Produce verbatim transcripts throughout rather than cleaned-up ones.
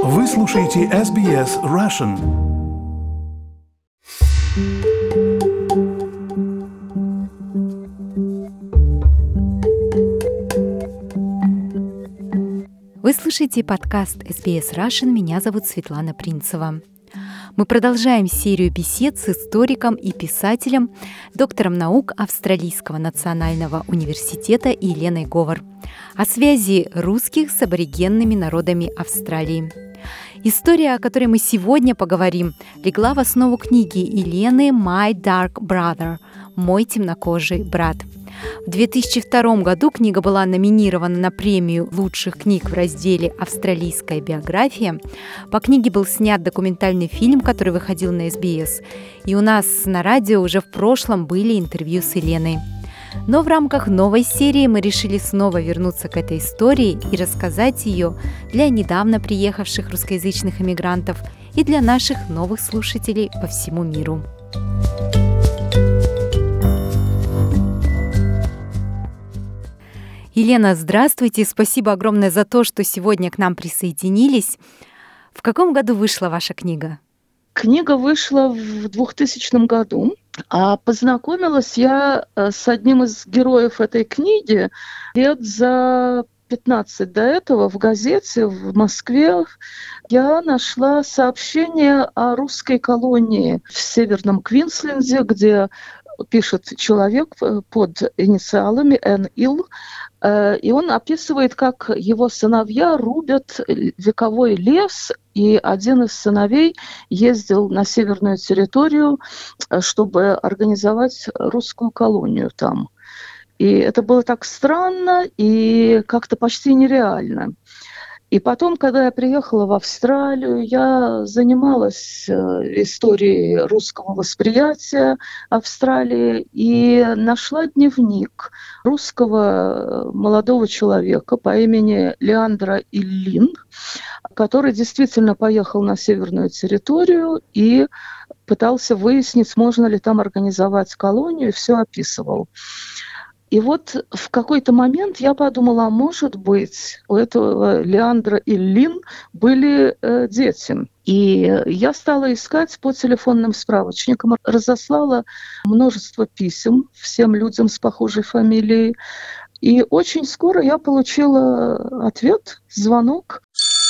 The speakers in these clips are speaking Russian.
Вы слушаете эс би эс Russian. Вы слушаете подкаст эс би эс Russian. Меня зовут Светлана Принцева. Мы продолжаем серию бесед с историком и писателем, доктором наук Австралийского национального университета Еленой Говор о связи русских с аборигенными народами Австралии. История, о которой мы сегодня поговорим, легла в основу книги Елены «My Dark Brother» – «Мой темнокожий брат». В две тысячи втором году книга была номинирована на премию лучших книг в разделе «Австралийская биография». По книге был снят документальный фильм, который выходил на эс би эс. И у нас на радио уже в прошлом были интервью с Еленой. Но в рамках новой серии мы решили снова вернуться к этой истории и рассказать ее для недавно приехавших русскоязычных эмигрантов и для наших новых слушателей по всему миру. Елена, здравствуйте! Спасибо огромное за то, что сегодня к нам присоединились. В каком году вышла ваша книга? Книга вышла в двухтысячном году, а познакомилась я с одним из героев этой книги лет за пятнадцать до этого в газете в Москве. Я нашла сообщение о русской колонии в Северном Квинсленде, где пишет человек под инициалами Эн Ил, и он описывает, как его сыновья рубят вековой лес, и один из сыновей ездил на северную территорию, чтобы организовать русскую колонию там. И это было так странно и как-то почти нереально. И потом, когда я приехала в Австралию, я занималась историей русского восприятия Австралии и нашла дневник русского молодого человека по имени Леандра Иллин, который действительно поехал на северную территорию и пытался выяснить, можно ли там организовать колонию, и все описывал. И вот в какой-то момент я подумала, а может быть, у этого Леандра Иллин были э, дети. И я стала искать по телефонным справочникам, разослала множество писем всем людям с похожей фамилией. И очень скоро я получила ответ, звонок.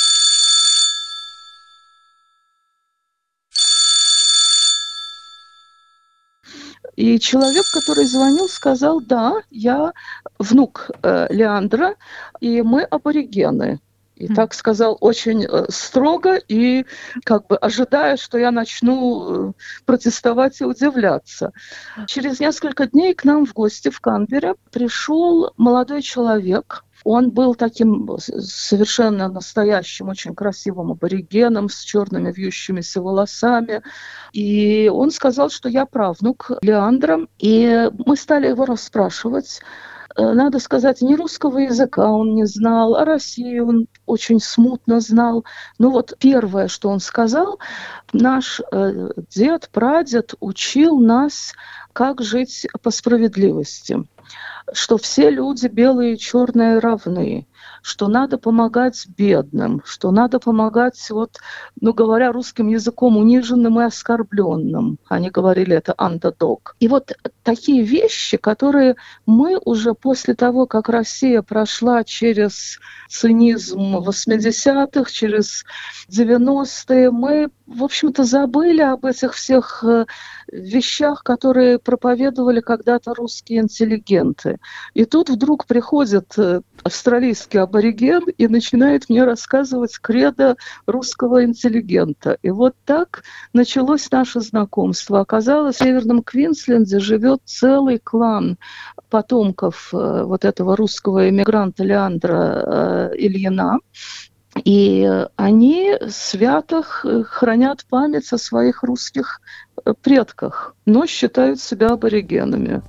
И человек, который звонил, сказал, да, я внук э, Леандра, и мы аборигены. И mm. так сказал очень э, строго и как бы ожидая, что я начну э, протестовать и удивляться. Через несколько дней к нам в гости в Канберре пришел молодой человек. Он был таким совершенно настоящим, очень красивым аборигеном с черными вьющимися волосами. И он сказал, что я правнук Леандра. И мы стали его расспрашивать. Надо сказать, ни русского языка он не знал, а России он очень смутно знал. Но вот первое, что он сказал, наш э, дед, прадед учил нас, как жить по справедливости, что все люди белые и черные равны, что надо помогать бедным, что надо помогать, вот, ну, говоря русским языком, униженным и оскорбленным. Они говорили это underdog. И вот такие вещи, которые мы уже после того, как Россия прошла через цинизм восьмидесятых, через девяностые, мы, в общем-то, забыли об этих всех вещах, которые проповедовали когда-то русские интеллигенты. И тут вдруг приходит австралийский абориген и начинает мне рассказывать кредо русского интеллигента. И вот так началось наше знакомство. Оказалось, в Северном Квинсленде живет целый клан потомков вот этого русского эмигранта Леандра Ильина. И они свято хранят память о своих русских предках, но считают себя аборигенами.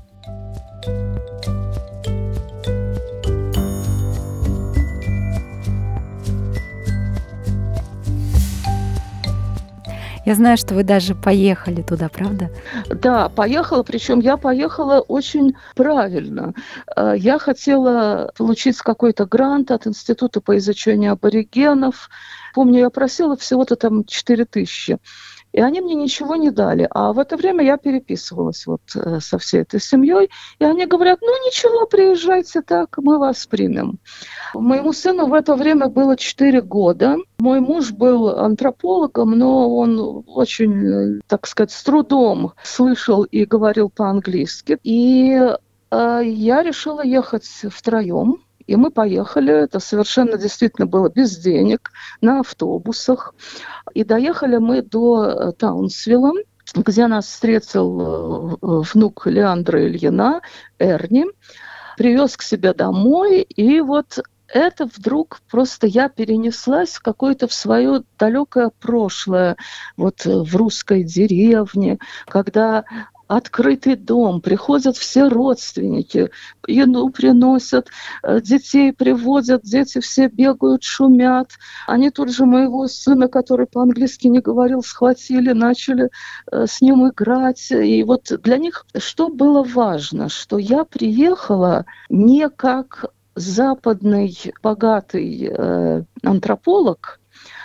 Я знаю, что вы даже поехали туда, правда? Да, поехала, причем я поехала очень правильно. Э, Я хотела получить какой-то грант от Института по изучению аборигенов. Помню, я просила всего-то там четыре тысячи. И они мне ничего не дали. А в это время я переписывалась вот э, со всей этой семьей. И они говорят, ну ничего, приезжайте так, мы вас примем. Моему сыну в это время было четыре года. Мой муж был антропологом, но он очень, э, так сказать, с трудом слышал и говорил по-английски. И э, я решила ехать втроем. И мы поехали, это совершенно действительно было без денег, на автобусах. И доехали мы до э, Таунсвилла, где нас встретил э, внук Леандра Ильина, Эрни, привез к себе домой, и вот это вдруг просто я перенеслась в какое-то в свое далекое прошлое, вот э, в русской деревне, когда открытый дом, приходят все родственники, еду приносят, э, детей приводят, дети все бегают, шумят. Они тут же моего сына, который по-английски не говорил, схватили, начали э, с ним играть. И вот для них что было важно, что я приехала не как западный богатый э, антрополог,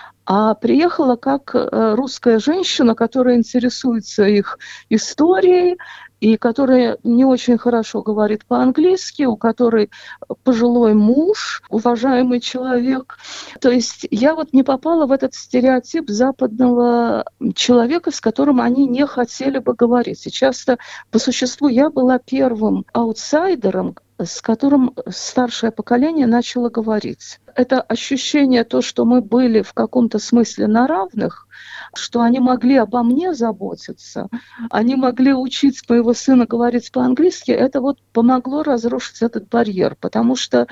а приехала как э, русская женщина, которая интересуется их историей и которая не очень хорошо говорит по-английски, у которой пожилой муж, уважаемый человек. То есть я вот не попала в этот стереотип западного человека, с которым они не хотели бы говорить. И часто, по существу, я была первым аутсайдером, с которым старшее поколение начало говорить. Это ощущение, то, что мы были в каком-то смысле на равных, что они могли обо мне заботиться, они могли учить моего сына говорить по-английски, это вот помогло разрушить этот барьер, потому что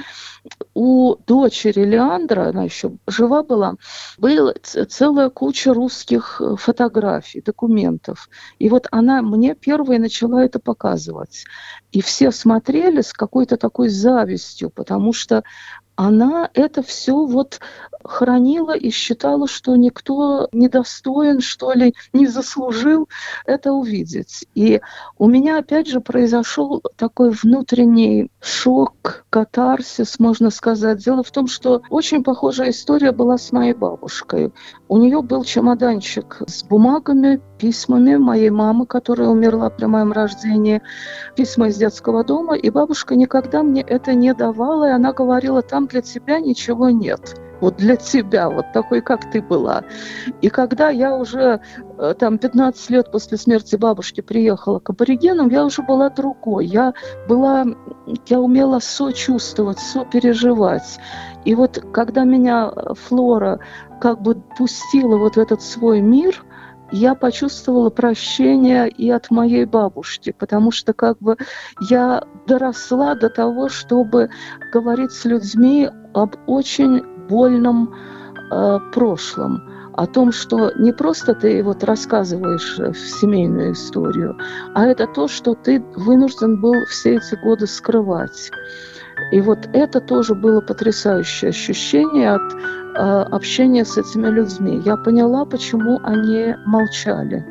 у дочери Леандра, она еще жива была, была целая куча русских фотографий, документов. И вот она мне первой начала это показывать. И все смотрели с какой-то такой завистью, потому что она это все вот хранила и считала, что никто не достоин, что ли, не заслужил это увидеть. И у меня, опять же, произошел такой внутренний шок, катарсис, можно сказать. Дело в том, что очень похожая история была с моей бабушкой. У нее был чемоданчик с бумагами, письмами моей мамы, которая умерла при моем рождении, письма из детского дома, и бабушка никогда мне это не давала, и она говорила, там для тебя ничего нет. Вот для тебя, вот такой, как ты была. И когда я уже там пятнадцать лет после смерти бабушки приехала к аборигенам, я уже была другой. Я была, я умела сочувствовать, сопереживать. И вот когда меня Флора как бы пустила вот в этот свой мир, я почувствовала прощение и от моей бабушки, потому что как бы я доросла до того, чтобы говорить с людьми об очень больном э, прошлом, о том, что не просто ты вот рассказываешь семейную историю, а это то, что ты вынужден был все эти годы скрывать. И вот это тоже было потрясающее ощущение от э, общения с этими людьми. Я поняла, почему они молчали.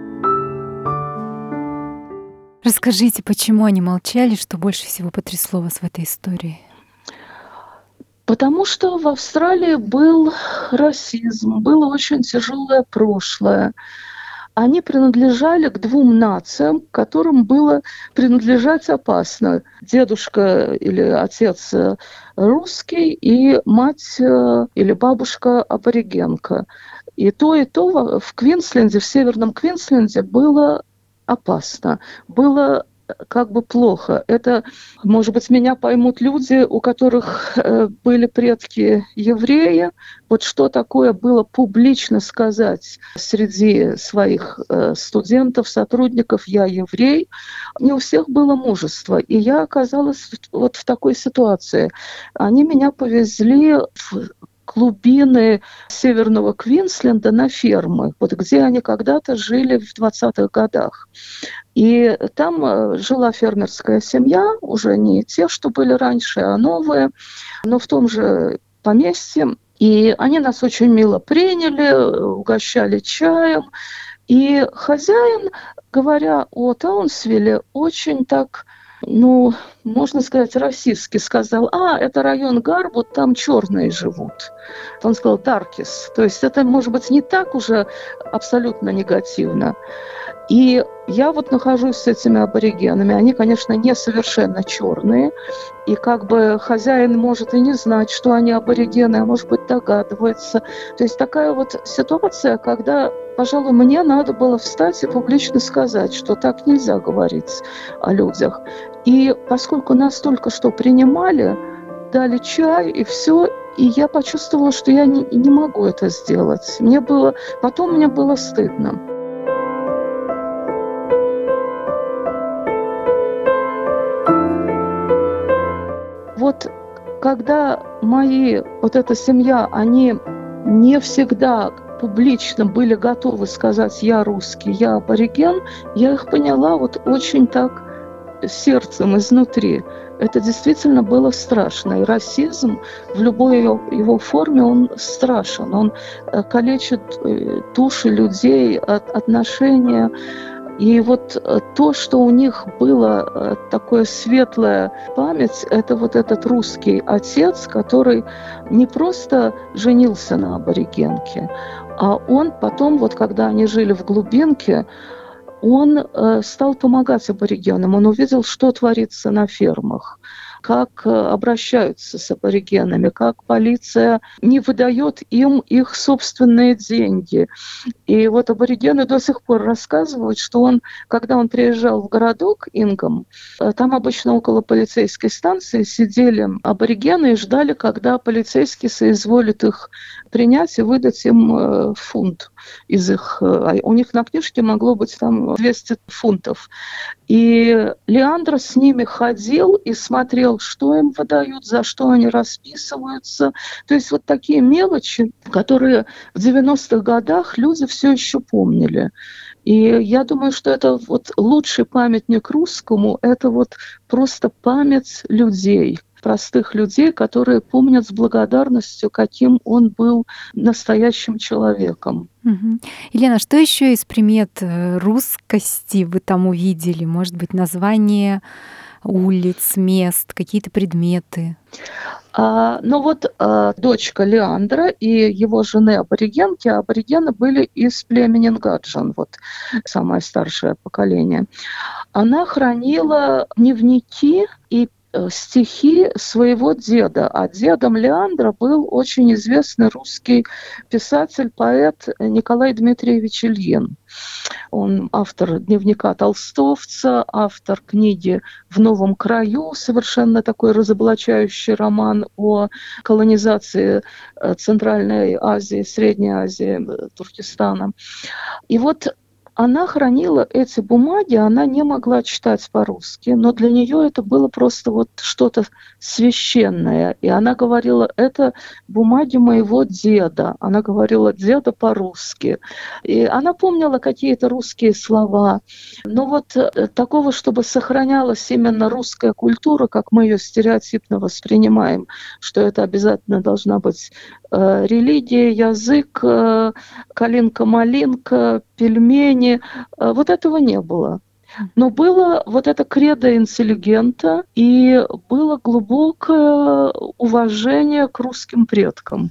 Расскажите, почему они молчали, что больше всего потрясло вас в этой истории? Потому что в Австралии был расизм, было очень тяжелое прошлое. Они принадлежали к двум нациям, которым было принадлежать опасно. Дедушка или отец русский и мать или бабушка аборигенка. И то, и то в Квинсленде, в Северном Квинсленде было опасно, было как бы плохо. Это, может быть, меня поймут люди, у которых э, были предки евреи. Вот что такое было публично сказать среди своих э, студентов, сотрудников: «Я еврей». Не у всех было мужество. И я оказалась вот в такой ситуации. Они меня повезли в глубины северного Квинсленда на фермы, вот где они когда-то жили в двадцатых годах. И там жила фермерская семья, уже не те, что были раньше, а новые, но в том же поместье. И они нас очень мило приняли, угощали чаем. И хозяин, говоря о Таунсвилле, очень так, ну, можно сказать, расистски сказал: а, это район Гарвуд, там черные живут. Он сказал «даркис», то есть это, может быть, не так уже абсолютно негативно. И я вот нахожусь с этими аборигенами. Они, конечно, не совершенно черные. И как бы хозяин может и не знать, что они аборигены, а может быть, догадывается. То есть такая вот ситуация, когда, пожалуй, мне надо было встать и публично сказать, что так нельзя говорить о людях. И поскольку нас только что принимали, дали чай и все, и я почувствовала, что я не, не могу это сделать. Мне было, потом мне было стыдно. Вот когда мои, вот эта семья, они не всегда публично были готовы сказать «я русский, я абориген», я их поняла вот очень так сердцем изнутри. Это действительно было страшно. И расизм в любой его, его форме, он страшен. Он калечит души людей, отношения. И вот то, что у них было такое светлая память, это вот этот русский отец, который не просто женился на аборигенке, а он потом, вот когда они жили в глубинке, он э, стал помогать аборигенам. Он увидел, что творится на фермах, как э, обращаются с аборигенами, как полиция не выдает им их собственные деньги. И вот аборигены до сих пор рассказывают, что он, когда он приезжал в городок Ингам, э, там обычно около полицейской станции сидели аборигены и ждали, когда полицейский соизволит их принять и выдать им э, фунт из их... Э, у них на книжке могло быть там двести фунтов. И Леандро с ними ходил и смотрел, что им выдают, за что они расписываются. То есть вот такие мелочи, которые в девяностых годах люди все еще помнили. И я думаю, что это вот лучший памятник русскому, это вот просто память людей, простых людей, которые помнят с благодарностью, каким он был настоящим человеком. Угу. Елена, что еще из примет русскости вы там увидели? Может быть, название улиц, мест, какие-то предметы? А, ну вот а, дочка Леандра и его жены аборигенки, аборигены были из племени Нгаджан, вот самое старшее поколение. Она хранила дневники и стихи своего деда. А дедом Леандра был очень известный русский писатель, поэт Николай Дмитриевич Ильин. Он автор дневника толстовца, автор книги «В новом краю», совершенно такой разоблачающий роман о колонизации Центральной Азии, Средней Азии, Туркестана. И вот она хранила эти бумаги, она не могла читать по-русски, но для нее это было просто вот что-то священное. И она говорила, это бумаги моего деда. Она говорила деда по-русски. И она помнила какие-то русские слова. Но вот такого, чтобы сохранялась именно русская культура, как мы ее стереотипно воспринимаем, что это обязательно должна быть э, религия, язык, э, калинка-малинка, пельмени, вот этого не было. Но было вот это кредо интеллигента и было глубокое уважение к русским предкам.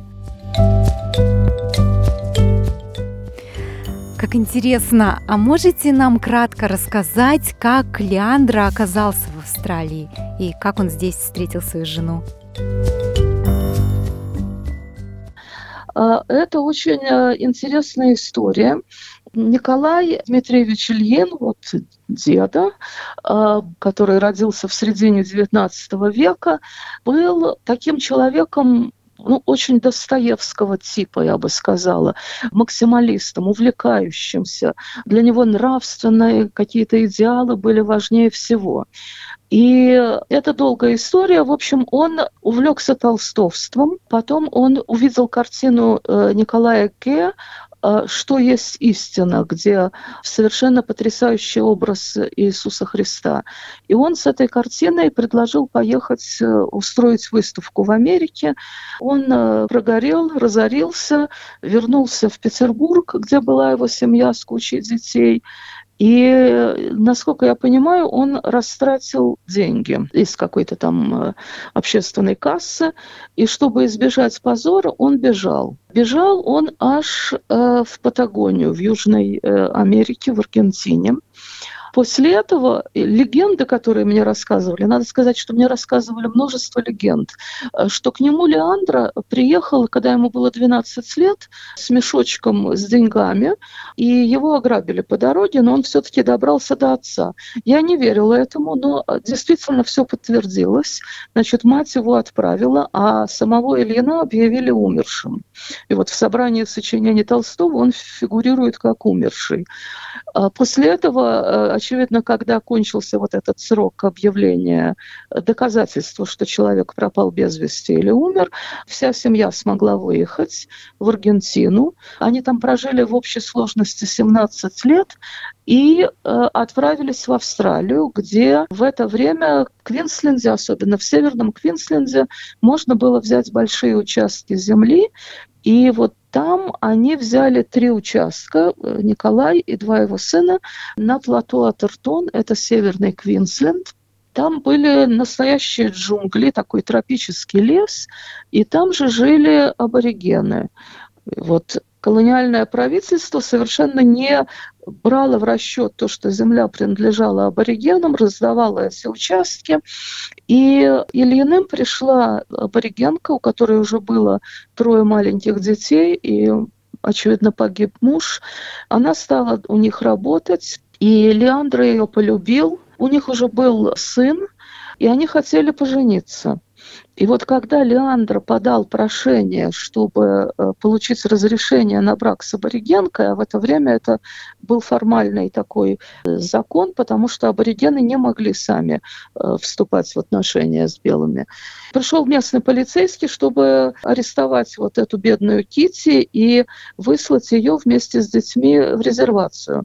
Как интересно. А можете нам кратко рассказать, как Леандро оказался в Австралии и как он здесь встретил свою жену? Это очень интересная история. Николай Дмитриевич Ильин, вот деда, который родился в середине девятнадцатого века, был таким человеком, ну, очень достоевского типа, я бы сказала, максималистом, увлекающимся. Для него нравственные какие-то идеалы были важнее всего. И это долгая история. В общем, он увлекся толстовством. Потом он увидел картину Николая Ке что есть истина, где совершенно потрясающий образ Иисуса Христа. И он с этой картиной предложил поехать устроить выставку в Америке. Он прогорел, разорился, вернулся в Петербург, где была его семья с кучей детей. И, насколько я понимаю, он растратил деньги из какой-то там общественной кассы, и чтобы избежать позора, он бежал. Бежал он аж э, в Патагонию, в Южной э, Америке, в Аргентине. После этого легенды, которые мне рассказывали, надо сказать, что мне рассказывали множество легенд, что к нему Леандра приехала, когда ему было двенадцать лет, с мешочком с деньгами, и его ограбили по дороге, но он все-таки добрался до отца. Я не верила этому, но действительно все подтвердилось. Значит, мать его отправила, а самого Ильина объявили умершим. И вот в собрании сочинений Толстого он фигурирует как умерший. После этого, очевидно, когда кончился вот этот срок объявления доказательства, что человек пропал без вести или умер, вся семья смогла выехать в Аргентину. Они там прожили в общей сложности семнадцать лет и э, отправились в Австралию, где в это время в Квинсленде, особенно в Северном Квинсленде, можно было взять большие участки земли. И вот там они взяли три участка, Николай и два его сына, на плато Атертон, это Северный Квинсленд. Там были настоящие джунгли, такой тропический лес, и там же жили аборигены. Вот колониальное правительство совершенно не брало в расчет то, что земля принадлежала аборигенам, раздавало эти участки. И Ильиным пришла аборигенка, у которой уже было трое маленьких детей, и, очевидно, погиб муж. Она стала у них работать, и Леандра ее полюбил. У них уже был сын, и они хотели пожениться. И вот когда Леандр подал прошение, чтобы получить разрешение на брак с аборигенкой, а в это время это был формальный такой закон, потому что аборигены не могли сами вступать в отношения с белыми. Пришел местный полицейский, чтобы арестовать вот эту бедную Китти и выслать ее вместе с детьми в резервацию.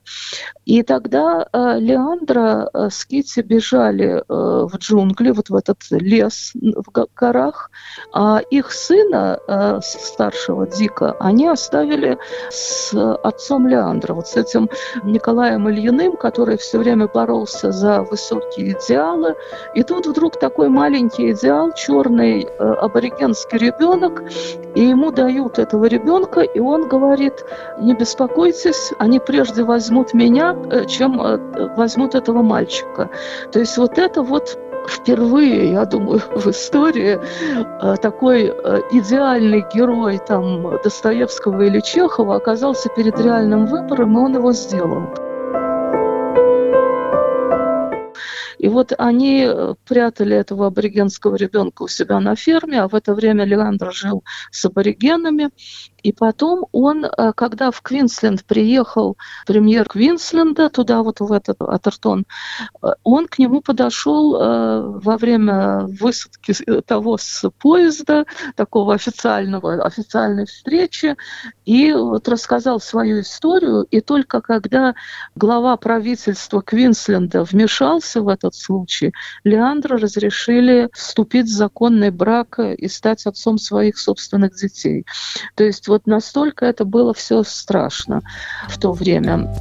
И тогда Леандра с Китти бежали в джунгли, вот в этот лес в горах, а их сына, старшего Дика, они оставили с отцом Леандра, вот с этим Николаем Ильиным, который все время боролся за высокие идеалы. И тут вдруг такой маленький идеал, черный аборигенский ребенок, и ему дают этого ребенка, и он говорит: не беспокойтесь, они прежде возьмут меня, чем возьмут этого мальчика. То есть вот это вот впервые, я думаю, в истории такой идеальный герой там Достоевского или Чехова оказался перед реальным выбором, и он его сделал. И вот они прятали этого аборигенского ребенка у себя на ферме, а в это время Леандр жил с аборигенами. И потом он, когда в Квинсленд приехал премьер Квинсленда, туда вот в этот Атертон, он к нему подошел во время высадки того с поезда, такого официального, официальной встречи, и вот рассказал свою историю. И только когда глава правительства Квинсленда вмешался в этот случай, Леандру разрешили вступить в законный брак и стать отцом своих собственных детей. То есть вот настолько это было все страшно в то время.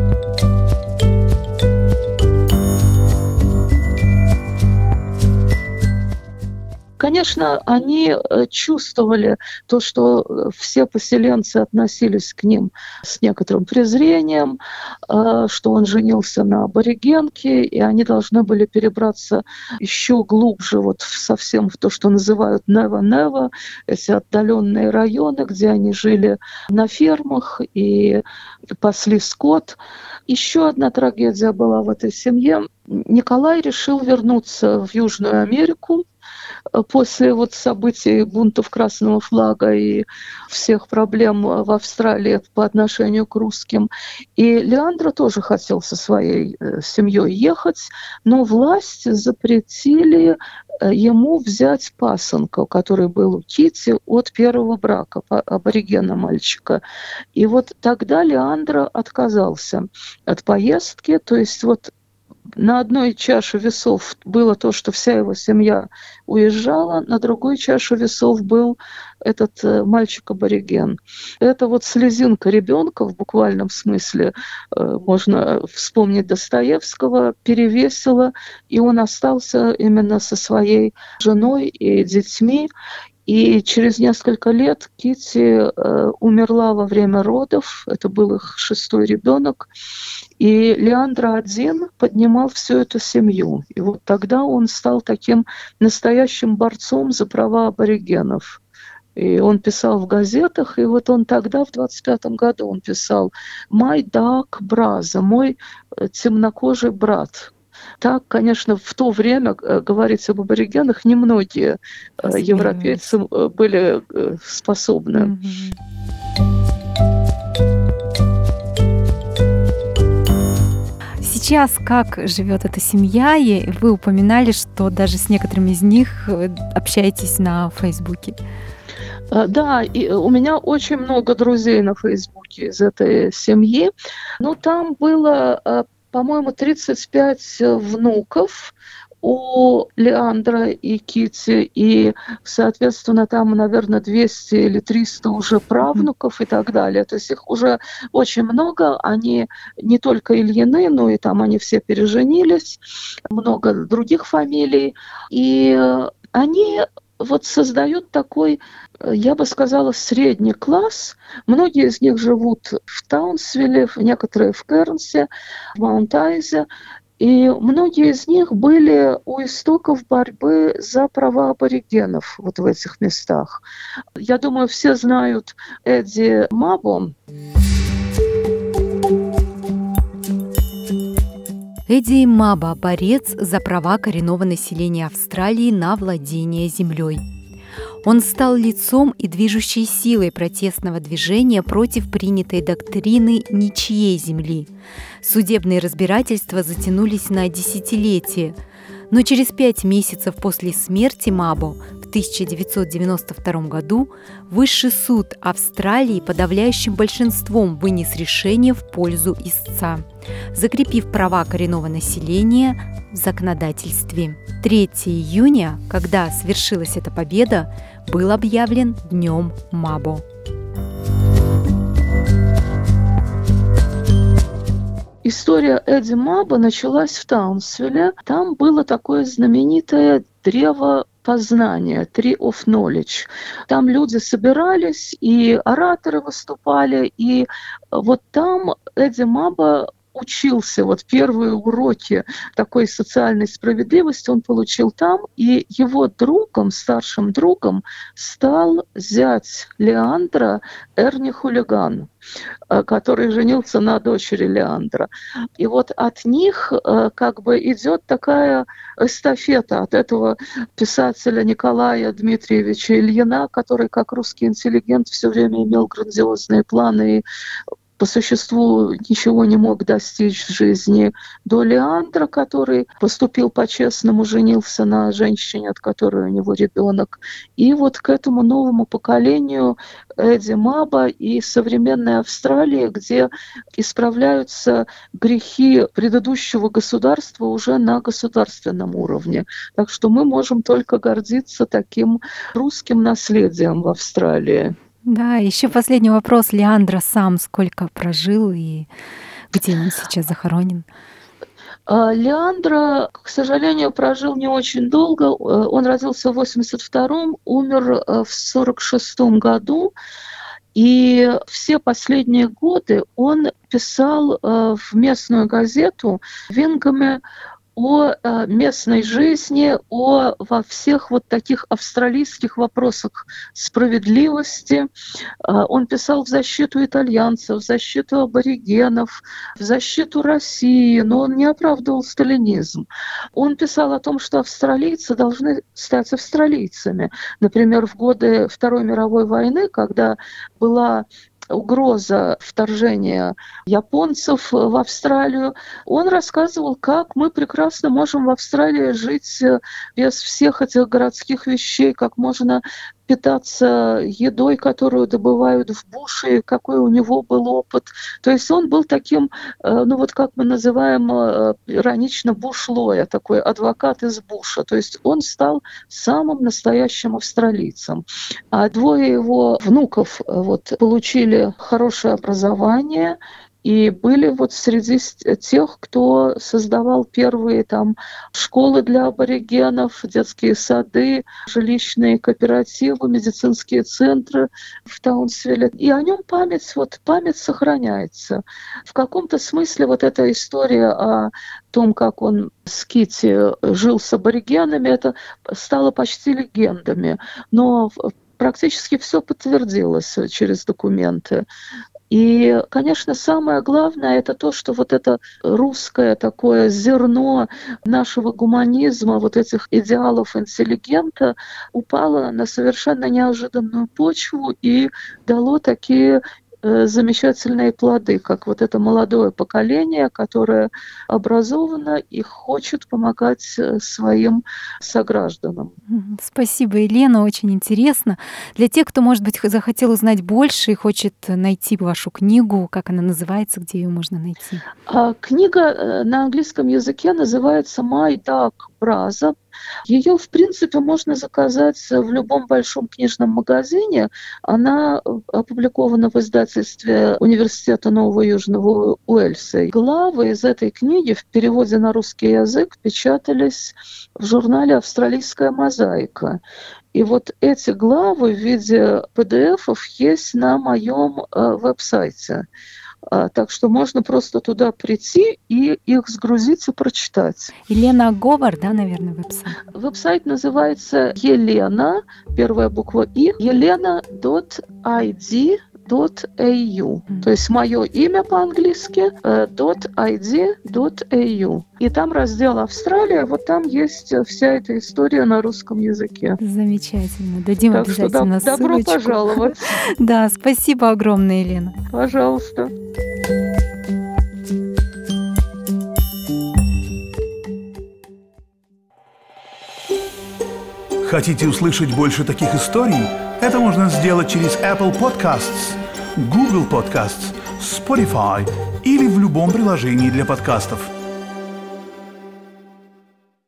Конечно, они чувствовали то, что все поселенцы относились к ним с некоторым презрением, что он женился на аборигенке, и они должны были перебраться еще глубже вот совсем в то, что называют Нева-Нева, эти отдаленные районы, где они жили на фермах и пасли скот. Еще одна трагедия была в этой семье. Николай решил вернуться в Южную Америку. э, после вот событий бунтов Красного флага и всех проблем в Австралии по отношению к русским. И Леандро тоже хотел со своей э, семьей ехать, но власти запретили э, ему взять пасынка, который был у Кити от первого брака, по- аборигена мальчика. И вот тогда Леандро отказался от поездки, то есть вот на одной чаше весов было то, что вся его семья уезжала, на другой чаше весов был этот э, мальчик-абориген. Это вот слезинка ребенка в буквальном смысле, э, можно вспомнить Достоевского, перевесила, и он остался именно со своей женой и детьми. И через несколько лет Кити э, умерла во время родов, это был их шестой ребенок, и Леандро один поднимал всю эту семью. И вот тогда он стал таким настоящим борцом за права аборигенов. И он писал в газетах, и вот он тогда, в двадцать пятом году, он писал «My dark brother», «Мой э, темнокожий брат». Так, конечно, в то время э, говорить об аборигенах немногие э, Осмеливались. европейцы э, были э, способны. Мгм. Сейчас как живет эта семья? И вы упоминали, что даже с некоторыми из них э, общаетесь на Фейсбуке. Э, Да, и у меня очень много друзей на Фейсбуке из этой семьи. Ну, там было, э, по-моему, тридцать пять э, внуков у Леандра и Кити, и, соответственно, там, наверное, двести или триста уже правнуков и так далее. То есть их уже очень много. Они не только Ильины, но и там они все переженились, много других фамилий. И э, они вот создают такой, э, я бы сказала, средний класс. Многие из них живут в Таунсвилле, некоторые в Кернсе, в Маунт-Айзе. И многие из них были у истоков борьбы за права аборигенов вот в этих местах. Я думаю, все знают Эдди Мабо. Эдди Маба – борец за права коренного населения Австралии на владение землей. Он стал лицом и движущей силой протестного движения против принятой доктрины ничьей земли. Судебные разбирательства затянулись на десятилетия, но через пять месяцев после смерти Мабо в тысяча девятьсот девяносто втором году Высший суд Австралии подавляющим большинством вынес решение в пользу истца, закрепив права коренного населения в законодательстве. третьего июня, когда свершилась эта победа, был объявлен Днем Мабо. История Эдди Маба началась в Таунсвилле. Там было такое знаменитое древо познания, Tree of Knowledge. Там люди собирались, и ораторы выступали, и вот там Эдди Маба учился, вот первые уроки такой социальной справедливости он получил там, и его другом, старшим другом стал зять Леандра Эрни Хулиган, который женился на дочери Леандра. И вот от них как бы идет такая эстафета от этого писателя Николая Дмитриевича Ильина, который как русский интеллигент все время имел грандиозные планы и по существу ничего не мог достичь в жизни, до Леандра, который поступил по-честному, женился на женщине, от которой у него ребенок. И вот к этому новому поколению Эдди Маба и современной Австралии, где исправляются грехи предыдущего государства уже на государственном уровне. Так что мы можем только гордиться таким русским наследием в Австралии. Да, еще последний вопрос. Леандро сам сколько прожил и где он сейчас захоронен? Леандро, к сожалению, прожил не очень долго. Он родился в восемьдесят втором, умер в сорок шестом году. И все последние годы он писал в местную газету Вингаме о местной жизни, о во всех вот таких австралийских вопросах справедливости. Он писал в защиту итальянцев, в защиту аборигенов, в защиту России, но он не оправдывал сталинизм. Он писал о том, что австралийцы должны стать австралийцами. Например, в годы Второй мировой войны, когда была угроза вторжения японцев в Австралию, он рассказывал, как мы прекрасно можем в Австралии жить без всех этих городских вещей, как можно питаться едой, которую добывают в буше, какой у него был опыт. То есть он был таким, ну вот как мы называем иронично, бушлоя, такой адвокат из буша. То есть он стал самым настоящим австралийцем. А двое его внуков вот, получили хорошее образование и были вот среди тех, кто создавал первые там школы для аборигенов, детские сады, жилищные кооперативы, медицинские центры в Таунсвилле. И о нем память, вот память сохраняется. В каком-то смысле вот эта история о том, как он с Китти жил с аборигенами, это стало почти легендами. Но практически все подтвердилось через документы. И, конечно, самое главное – это то, что вот это русское такое зерно нашего гуманизма, вот этих идеалов интеллигента упало на совершенно неожиданную почву и дало такие замечательные плоды, как вот это молодое поколение, которое образовано и хочет помогать своим согражданам. Спасибо, Елена, очень интересно. Для тех, кто, может быть, захотел узнать больше и хочет найти вашу книгу, как она называется, где ее можно найти? А, книга на английском языке называется «My Dark Brother». Ее, в принципе, можно заказать в любом большом книжном магазине. Она опубликована в издательстве Университета Нового Южного Уэльса. Главы из этой книги в переводе на русский язык печатались в журнале «Австралийская мозаика». И вот эти главы в виде пи ди эф-ов есть на моем э, веб-сайте. Так что можно просто туда прийти и их сгрузить и прочитать. Елена Говард, да, наверное, веб-сайт? Веб-сайт называется Елена, первая буква И, елена точка ай ди точка эй ю. Mm. То есть мое имя по-английски .ай ди точка эй ю. И там раздел «Австралия», вот там есть вся эта история на русском языке. Замечательно. Дадим так обязательно что, да, добро ссылочку. пожаловать. Да, спасибо огромное, Елена. Пожалуйста. Хотите услышать больше таких историй? Это можно сделать через Apple Podcasts, Google Podcasts, Spotify или в любом приложении для подкастов.